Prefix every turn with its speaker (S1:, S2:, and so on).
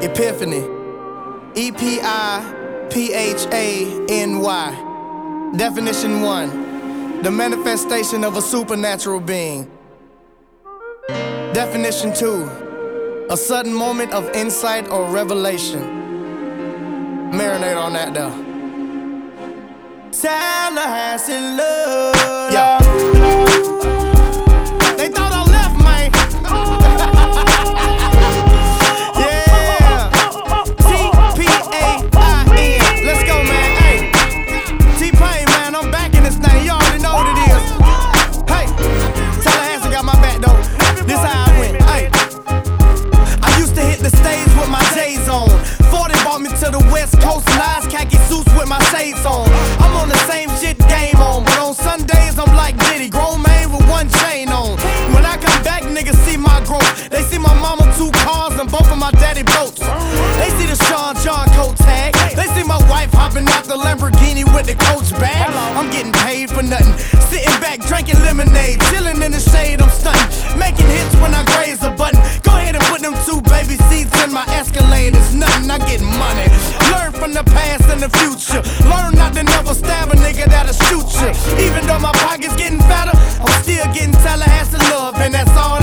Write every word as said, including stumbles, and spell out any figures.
S1: Epiphany. E P I P H A N Y. Definition one. The manifestation of a supernatural being. Definition two. A sudden moment of insight or revelation. Marinate on that though. Tallahassee love. Yeah. They thought I left, man. Yeah. T P A I N. Let's go, man. Hey. T-Pain, man. I'm back in this thing. You already know what it is. Hey. Tallahassee got my back, though. This how I went. Hey. I used to hit the stage with my J's on. forty brought me to the West Coast, nice khaki suits with my shades on. I'm on the same shit game on, but on Sundays I'm like Diddy, grown man with one chain on. When I come back, niggas see my growth. They see my mama two cars and both of my daddy boats. They see the Sean John coat tag. They see my wife hopping out the Lamborghini with the coach bag. I'm getting paid for nothing, sitting back drinking lemonade, chilling in the shade. I'm stunting, making hits when I graze a button. Go ahead and put them two baby seats in my Escalade. It's nothing, I get money. Learn from the past and the future. Learn not to never stab a nigga that'll shoot you. Even though my pocket's getting fatter, I'm still getting Tallahassee love, and that's all